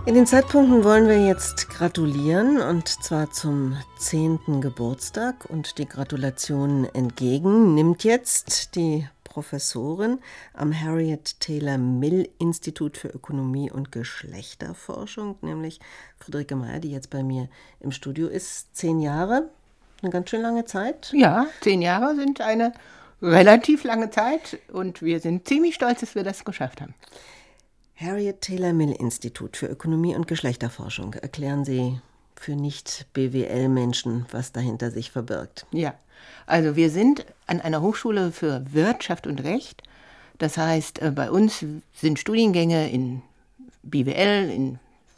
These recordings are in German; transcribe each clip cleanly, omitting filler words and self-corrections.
In den Zeitpunkten wollen wir jetzt gratulieren, und zwar zum 10. Geburtstag. Und die Gratulation entgegen nimmt jetzt die Professorin am Harriet Taylor Mill Institut für Ökonomie und Geschlechterforschung, nämlich Friederike Meyer, die jetzt bei mir im Studio ist. 10 Jahre, eine ganz schön lange Zeit. Ja, 10 Jahre sind eine relativ lange Zeit und wir sind ziemlich stolz, dass wir das geschafft haben. Harriet Taylor Mill Institut für Ökonomie und Geschlechterforschung. Erklären Sie für Nicht-BWL-Menschen, was dahinter sich verbirgt. Ja, also wir sind an einer Hochschule für Wirtschaft und Recht. Das heißt, bei uns sind Studiengänge in BWL, in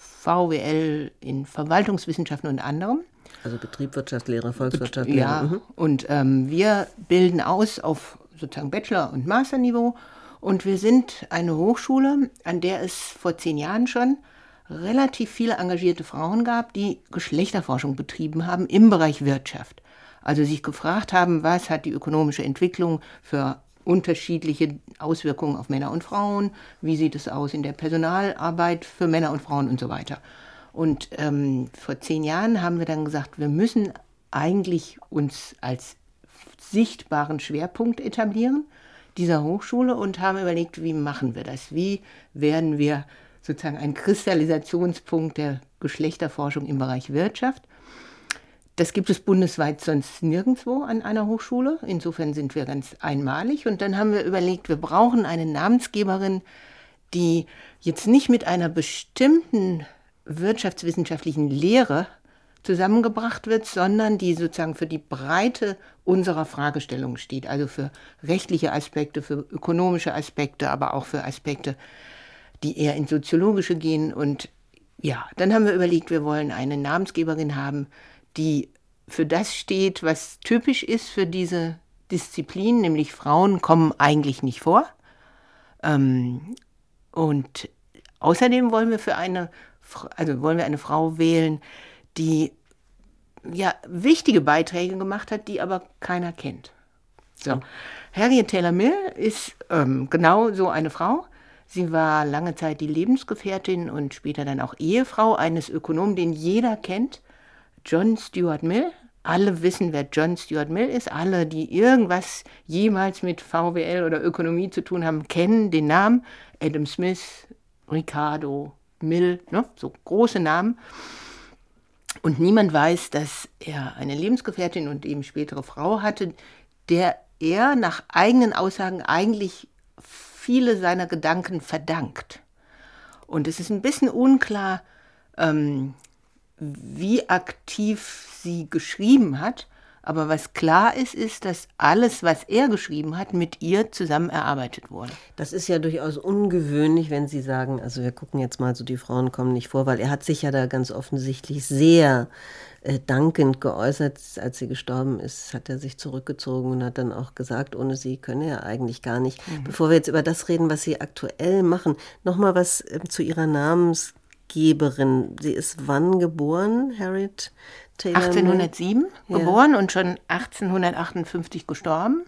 VWL, in Verwaltungswissenschaften und anderem. Also Betriebswirtschaftslehre, Volkswirtschaftslehre. Ja, und wir bilden aus auf sozusagen Bachelor- und Masterniveau. Und wir sind eine Hochschule, an der es vor 10 Jahren schon relativ viele engagierte Frauen gab, die Geschlechterforschung betrieben haben im Bereich Wirtschaft. Also sich gefragt haben, was hat die ökonomische Entwicklung für unterschiedliche Auswirkungen auf Männer und Frauen, wie sieht es aus in der Personalarbeit für Männer und Frauen und so weiter. Und vor 10 Jahren haben wir dann gesagt, wir müssen eigentlich uns als sichtbaren Schwerpunkt etablieren dieser Hochschule und haben überlegt, wie machen wir das? Wie werden wir sozusagen ein Kristallisationspunkt der Geschlechterforschung im Bereich Wirtschaft? Das gibt es bundesweit sonst nirgendwo an einer Hochschule. Insofern sind wir ganz einmalig. Und dann haben wir überlegt, wir brauchen eine Namensgeberin, die jetzt nicht mit einer bestimmten wirtschaftswissenschaftlichen Lehre zusammengebracht wird, sondern die sozusagen für die Breite unserer Fragestellung steht, also für rechtliche Aspekte, für ökonomische Aspekte, aber auch für Aspekte, die eher ins Soziologische gehen. Und ja, dann haben wir überlegt, wir wollen eine Namensgeberin haben, die für das steht, was typisch ist für diese Disziplin, nämlich Frauen kommen eigentlich nicht vor. Und außerdem wollen wir eine Frau wählen, die ja wichtige Beiträge gemacht hat, die aber keiner kennt. So. Harriet Taylor Mill ist genau so eine Frau. Sie war lange Zeit die Lebensgefährtin und später dann auch Ehefrau eines Ökonomen, den jeder kennt, John Stuart Mill. Alle wissen, wer John Stuart Mill ist. Alle, die irgendwas jemals mit VWL oder Ökonomie zu tun haben, kennen den Namen. Adam Smith, Ricardo, Mill, ne? So große Namen. Und niemand weiß, dass er eine Lebensgefährtin und eben spätere Frau hatte, der er nach eigenen Aussagen eigentlich viele seiner Gedanken verdankt. Und es ist ein bisschen unklar, wie aktiv sie geschrieben hat. Aber was klar ist, ist, dass alles, was er geschrieben hat, mit ihr zusammen erarbeitet wurde. Das ist ja durchaus ungewöhnlich, wenn Sie sagen, also wir gucken jetzt mal so, die Frauen kommen nicht vor, weil er hat sich ja da ganz offensichtlich sehr dankend geäußert. Als sie gestorben ist, hat er sich zurückgezogen und hat dann auch gesagt, ohne sie könne er eigentlich gar nicht. Bevor wir jetzt über das reden, was Sie aktuell machen, nochmal was zu Ihrer Namensgeberin. Sie ist wann geboren, Harriet Taylor Mill? 1807 geboren und schon 1858 gestorben.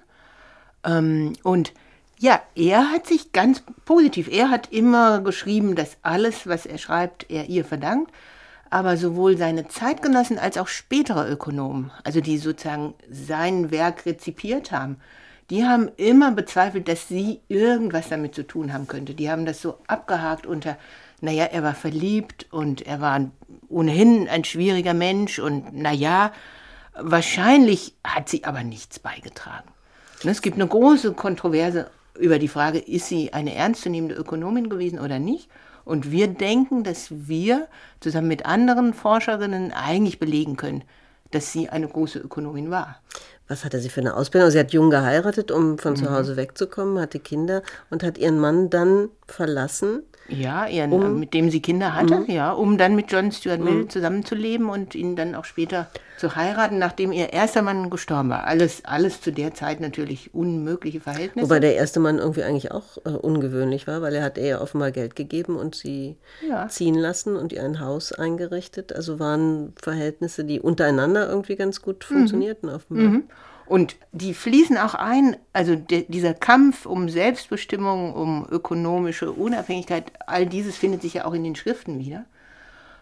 Und ja, er hat sich ganz positiv, er hat immer geschrieben, dass alles, was er schreibt, er ihr verdankt. Aber sowohl seine Zeitgenossen als auch spätere Ökonomen, also die sozusagen sein Werk rezipiert haben, die haben immer bezweifelt, dass sie irgendwas damit zu tun haben könnte. Die haben das so abgehakt unter, naja, er war verliebt und er war ohnehin ein schwieriger Mensch und naja, wahrscheinlich hat sie aber nichts beigetragen. Und es gibt eine große Kontroverse über die Frage, ist sie eine ernstzunehmende Ökonomin gewesen oder nicht? Und wir denken, dass wir zusammen mit anderen Forscherinnen eigentlich belegen können, dass sie eine große Ökonomin war. Was hatte sie für eine Ausbildung? Sie hat jung geheiratet, um von zu Hause wegzukommen, hatte Kinder und hat ihren Mann dann verlassen. Ja, mit dem sie Kinder hatte, ja, um dann mit John Stuart Mill zusammenzuleben und ihn dann auch später zu heiraten, nachdem ihr erster Mann gestorben war. Alles zu der Zeit natürlich unmögliche Verhältnisse. Wobei der erste Mann irgendwie eigentlich auch ungewöhnlich war, weil er hat ihr offenbar Geld gegeben und sie ziehen lassen und ihr ein Haus eingerichtet. Also waren Verhältnisse, die untereinander irgendwie ganz gut funktionierten offenbar. Und die fließen auch ein, also dieser Kampf um Selbstbestimmung, um ökonomische Unabhängigkeit, all dieses findet sich ja auch in den Schriften wieder.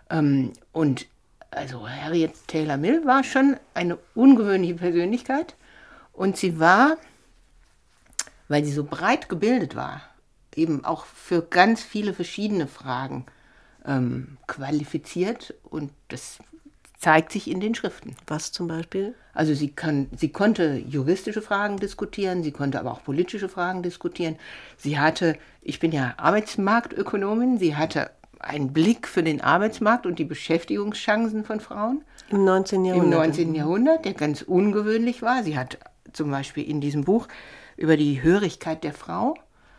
Und also Harriet Taylor Mill war schon eine ungewöhnliche Persönlichkeit. Und sie war, weil sie so breit gebildet war, eben auch für ganz viele verschiedene Fragen qualifiziert. Und das zeigt sich in den Schriften. Was zum Beispiel? Also sie konnte juristische Fragen diskutieren, sie konnte aber auch politische Fragen diskutieren. Ich bin ja Arbeitsmarktökonomin, sie hatte einen Blick für den Arbeitsmarkt und die Beschäftigungschancen von Frauen. Im 19. Jahrhundert. Im 19. Jahrhundert, der ganz ungewöhnlich war. Sie hat zum Beispiel in diesem Buch über die Hörigkeit der Frau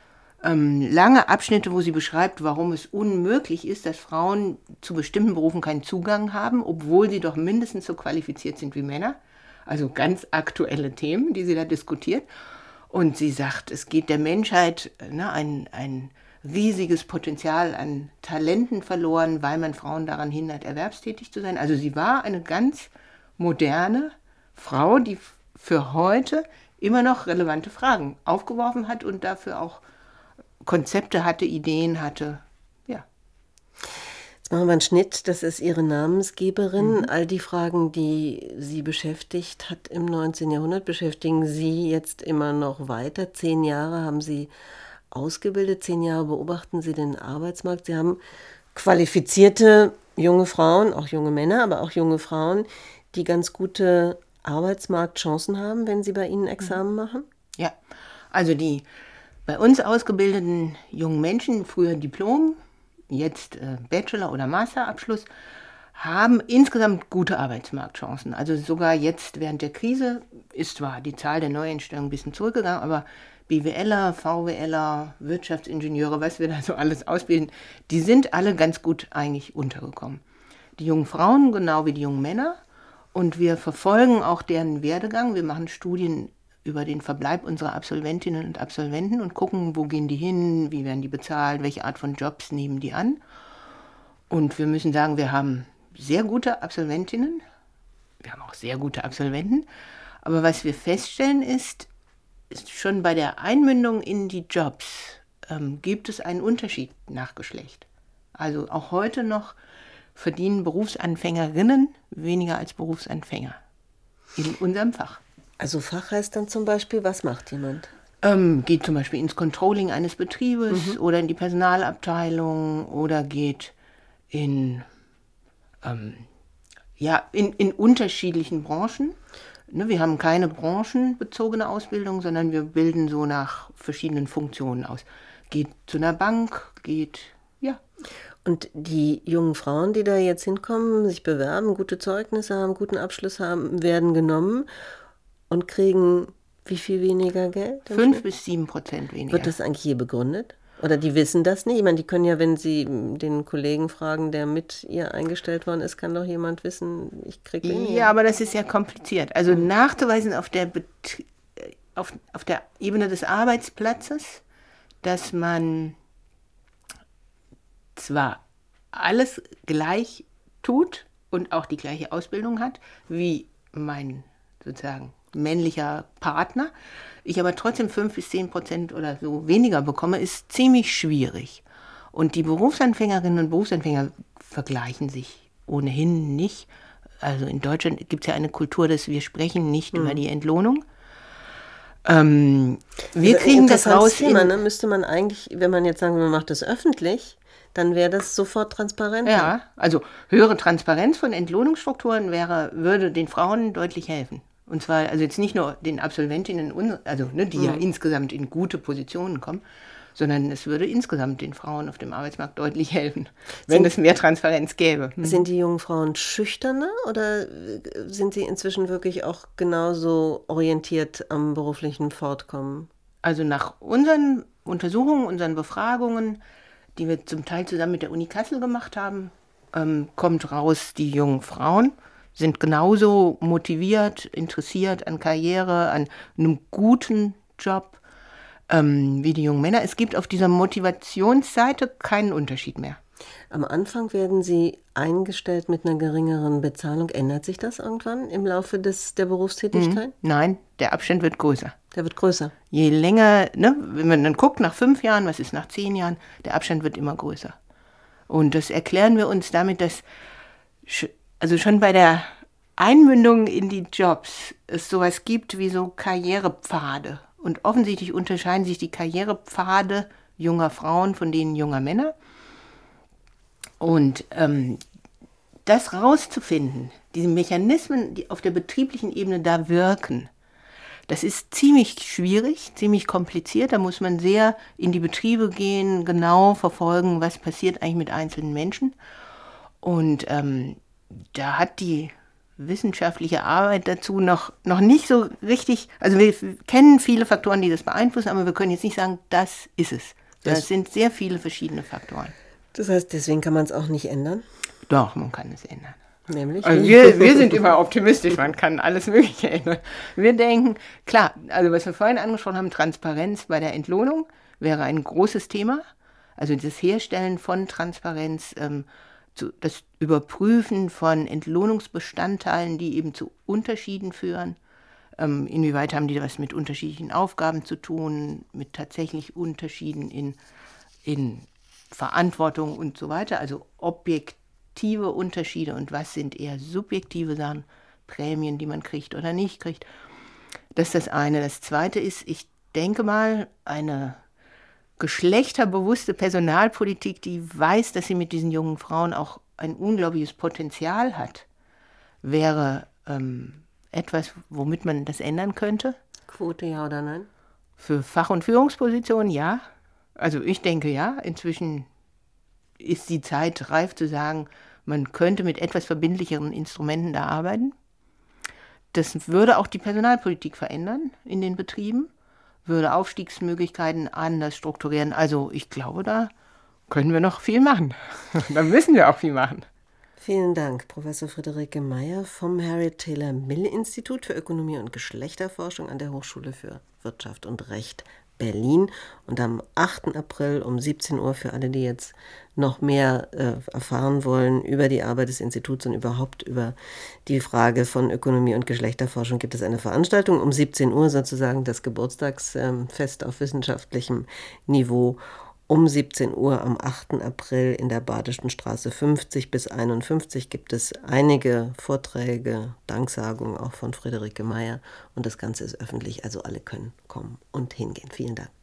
lange Abschnitte, wo sie beschreibt, warum es unmöglich ist, dass Frauen zu bestimmten Berufen keinen Zugang haben, obwohl sie doch mindestens so qualifiziert sind wie Männer. Also ganz aktuelle Themen, die sie da diskutiert. Und sie sagt, es geht der Menschheit ein riesiges Potenzial an Talenten verloren, weil man Frauen daran hindert, erwerbstätig zu sein. Also sie war eine ganz moderne Frau, die für heute immer noch relevante Fragen aufgeworfen hat und dafür auch Konzepte hatte, Ideen hatte, ja. Jetzt machen wir einen Schnitt, das ist Ihre Namensgeberin. All die Fragen, die Sie beschäftigt hat im 19. Jahrhundert, beschäftigen Sie jetzt immer noch weiter. 10 Jahre haben Sie ausgebildet, 10 Jahre beobachten Sie den Arbeitsmarkt. Sie haben qualifizierte junge Frauen, auch junge Männer, aber auch junge Frauen, die ganz gute Arbeitsmarktchancen haben, wenn sie bei Ihnen Examen machen? Ja, also die bei uns ausgebildeten jungen Menschen, früher Diplom, jetzt Bachelor- oder Masterabschluss, haben insgesamt gute Arbeitsmarktchancen. Also sogar jetzt während der Krise ist zwar die Zahl der Neueinstellungen ein bisschen zurückgegangen, aber BWLer, VWLer, Wirtschaftsingenieure, was wir da so alles ausbilden, die sind alle ganz gut eigentlich untergekommen. Die jungen Frauen genau wie die jungen Männer. Und wir verfolgen auch deren Werdegang. Wir machen Studien über den Verbleib unserer Absolventinnen und Absolventen und gucken, wo gehen die hin, wie werden die bezahlt, welche Art von Jobs nehmen die an. Und wir müssen sagen, wir haben sehr gute Absolventinnen, wir haben auch sehr gute Absolventen. Aber was wir feststellen ist schon bei der Einmündung in die Jobs gibt es einen Unterschied nach Geschlecht. Also auch heute noch verdienen Berufsanfängerinnen weniger als Berufsanfänger in unserem Fach. Also Fach heißt dann zum Beispiel, was macht jemand? Geht zum Beispiel ins Controlling eines Betriebes oder in die Personalabteilung oder geht in unterschiedlichen Branchen. Ne, wir haben keine branchenbezogene Ausbildung, sondern wir bilden so nach verschiedenen Funktionen aus. Geht zu einer Bank, ja. Und die jungen Frauen, die da jetzt hinkommen, sich bewerben, gute Zeugnisse haben, guten Abschluss haben, werden genommen und kriegen wie viel weniger Geld? 5-7% weniger. Wird das eigentlich je begründet? Oder die wissen das nicht? Ich meine, die können ja, wenn sie den Kollegen fragen, der mit ihr eingestellt worden ist, kann doch jemand wissen, ich kriege weniger. Ja, aber das ist ja kompliziert. Also nachzuweisen auf der Ebene des Arbeitsplatzes, dass man zwar alles gleich tut und auch die gleiche Ausbildung hat, wie mein sozusagen männlicher Partner, ich aber trotzdem 5-10% oder so weniger bekomme, ist ziemlich schwierig. Und die Berufsanfängerinnen und Berufsanfänger vergleichen sich ohnehin nicht. Also in Deutschland gibt es ja eine Kultur, dass wir sprechen nicht über die Entlohnung. Wir kriegen das raus. Thema, ne? Müsste man eigentlich, wenn man jetzt sagen, man macht das öffentlich, dann wäre das sofort transparent. Ja, also höhere Transparenz von Entlohnungsstrukturen würde den Frauen deutlich helfen. Und zwar, also jetzt nicht nur den Absolventinnen, die ja insgesamt in gute Positionen kommen, sondern es würde insgesamt den Frauen auf dem Arbeitsmarkt deutlich helfen, wenn es mehr Transparenz gäbe. Sind die jungen Frauen schüchterner oder sind sie inzwischen wirklich auch genauso orientiert am beruflichen Fortkommen? Also nach unseren Untersuchungen, unseren Befragungen, die wir zum Teil zusammen mit der Uni Kassel gemacht haben, kommt raus, die jungen Frauen sind genauso motiviert, interessiert an Karriere, an einem guten Job wie die jungen Männer. Es gibt auf dieser Motivationsseite keinen Unterschied mehr. Am Anfang werden sie eingestellt mit einer geringeren Bezahlung. Ändert sich das irgendwann im Laufe der Berufstätigkeit? Nein, der Abstand wird größer. Der wird größer. Je länger, wenn man dann guckt, nach 5 Jahren, was ist nach 10 Jahren, der Abstand wird immer größer. Und das erklären wir uns damit, dass also schon bei der Einmündung in die Jobs es sowas gibt wie so Karrierepfade. Und offensichtlich unterscheiden sich die Karrierepfade junger Frauen von denen junger Männer. Und das rauszufinden, diese Mechanismen, die auf der betrieblichen Ebene da wirken, das ist ziemlich schwierig, ziemlich kompliziert. Da muss man sehr in die Betriebe gehen, genau verfolgen, was passiert eigentlich mit einzelnen Menschen. Und da hat die wissenschaftliche Arbeit dazu noch nicht so richtig, also wir kennen viele Faktoren, die das beeinflussen, aber wir können jetzt nicht sagen, das ist es. Das sind sehr viele verschiedene Faktoren. Das heißt, deswegen kann man es auch nicht ändern? Doch, man kann es ändern. Nämlich? Also wir sind immer optimistisch, man kann alles Mögliche ändern. Wir denken, klar, also was wir vorhin angesprochen haben, Transparenz bei der Entlohnung wäre ein großes Thema. Also das Herstellen von Transparenz, das Überprüfen von Entlohnungsbestandteilen, die eben zu Unterschieden führen. Inwieweit haben die was mit unterschiedlichen Aufgaben zu tun, mit tatsächlich Unterschieden in Verantwortung und so weiter, also objektive Unterschiede und was sind eher subjektive Sachen, Prämien, die man kriegt oder nicht kriegt. Das ist das eine. Das zweite ist, ich denke mal, eine geschlechterbewusste Personalpolitik, die weiß, dass sie mit diesen jungen Frauen auch ein unglaubliches Potenzial hat, wäre etwas, womit man das ändern könnte. Quote, ja oder nein? Für Fach- und Führungspositionen, ja. Also ich denke, ja. Inzwischen ist die Zeit reif zu sagen, man könnte mit etwas verbindlicheren Instrumenten da arbeiten. Das würde auch die Personalpolitik verändern in den Betrieben, würde Aufstiegsmöglichkeiten anders strukturieren. Also ich glaube, da können wir noch viel machen. Da müssen wir auch viel machen. Vielen Dank, Professor Friederike Meier vom Harriet Taylor Mill Institut für Ökonomie und Geschlechterforschung an der Hochschule für Wirtschaft und Recht Berlin. Und am 8. April um 17 Uhr für alle, die jetzt noch mehr erfahren wollen über die Arbeit des Instituts und überhaupt über die Frage von Ökonomie und Geschlechterforschung, gibt es eine Veranstaltung um 17 Uhr, sozusagen das Geburtstagsfest auf wissenschaftlichem Niveau. Um 17 Uhr am 8. April in der Badischen Straße 50 bis 51 gibt es einige Vorträge, Danksagungen auch von Friederike Meier. Und das Ganze ist öffentlich, also alle können kommen und hingehen. Vielen Dank.